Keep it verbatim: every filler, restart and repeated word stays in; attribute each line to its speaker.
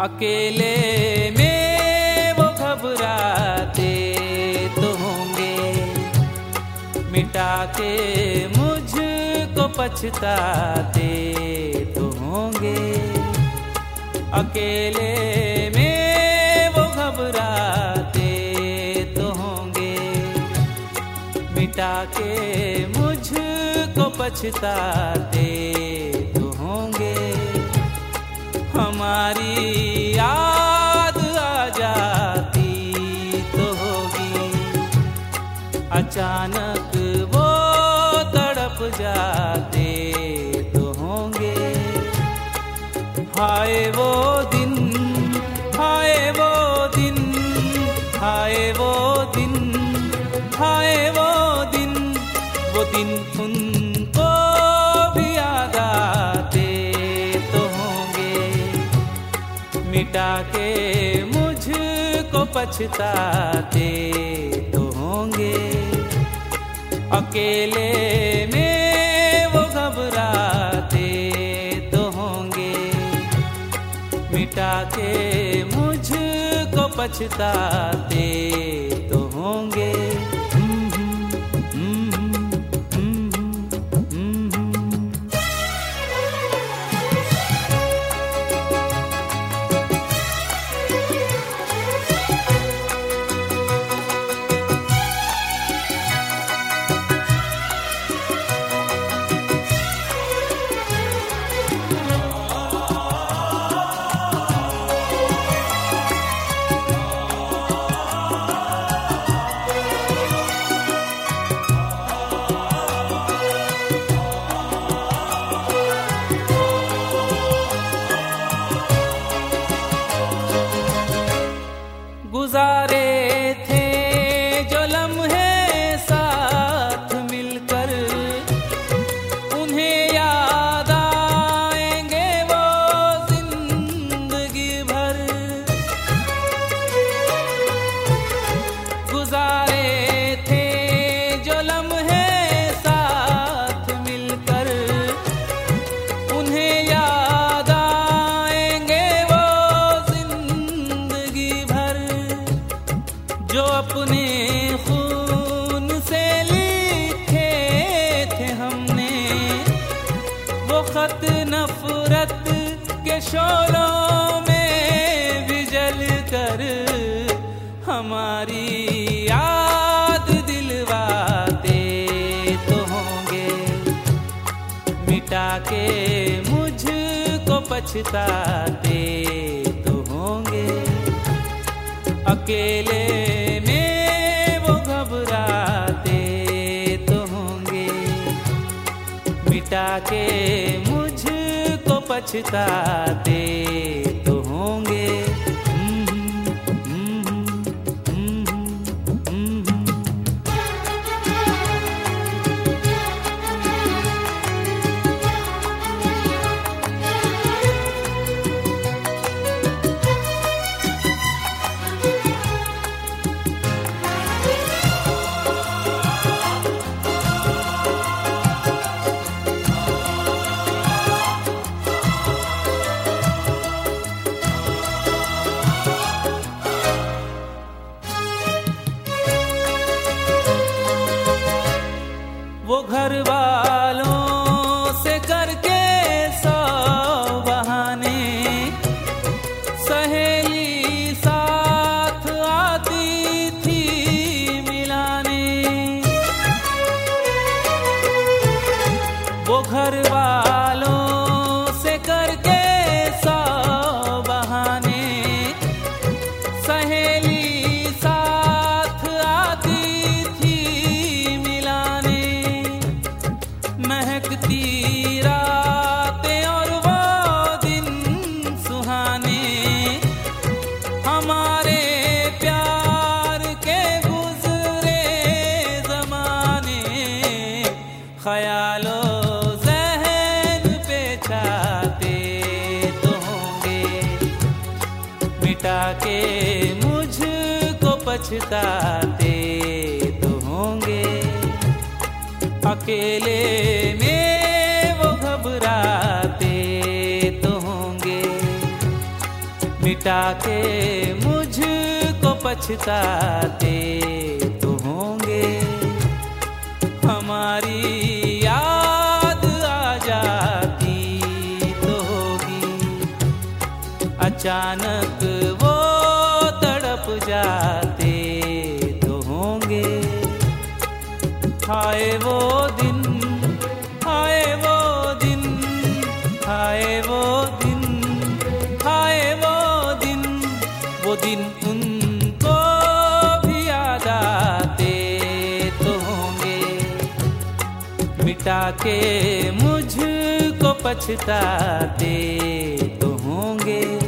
Speaker 1: अकेले में वो घबराते तो होंगे, मिटा के मुझको पछताते तो होंगे। अकेले में वो घबराते तो होंगे, मिटा के मुझको पछताते तो होंगे। हमारी याद आ जाती तो होगी, अचानक वो तड़प जाते तो होंगे। हाय वो दिन, हाय वो दिन, हाय वो दिन, हाय वो दिन, वो दिन उनको भी याद आते तो होंगे, मिटा के मुझको पछताते तो होंगे। अकेले में वो घबराते तो होंगे, मिटा के मुझको पछताते तो होंगे। गुजारे थे जो लम्हे साथ मिलकर, उन्हें याद आएंगे वो जिंदगी भर। गुजारे थे जो लम्हे साथ मिलकर, उन्हें याद आएंगे वो जिंदगी भर। जो अपने खून से लिखे थे हमने वो खत, नफरत के शोलों में भी जल कर हमारी याद दिलवाते तो होंगे, मिटा के मुझको पछताते तो होंगे। अकेले में वो घबराते तो होंगे, मिटा के मुझको पछताते तो होंगे। वो घर वालों से करके सौ बहाने, सहेली साथ आती थी मिलाने। वो घर वालों से करके सौ बहाने, सहेली साथ आती थी मिलाने। महकती रातें और वो दिन सुहाने, हमारे प्यार के गुजरे जमाने। ख्यालों ज़हन पे छाते तो होंगे, मिटा के मुझको पछताते तो होंगे। अकेले में वो घबराते तो होंगे, मिटा के मुझको पछताते तो होंगे। हमारी याद आ जाती तो होगी, अचानक वो तड़प जाते तो होंगे। हाय वो दिन, हाय वो दिन, हाय वो दिन, हाय वो दिन, वो दिन उनको भी याद आते तो होंगे। मिटा के मुझको पछताते तो होंगे।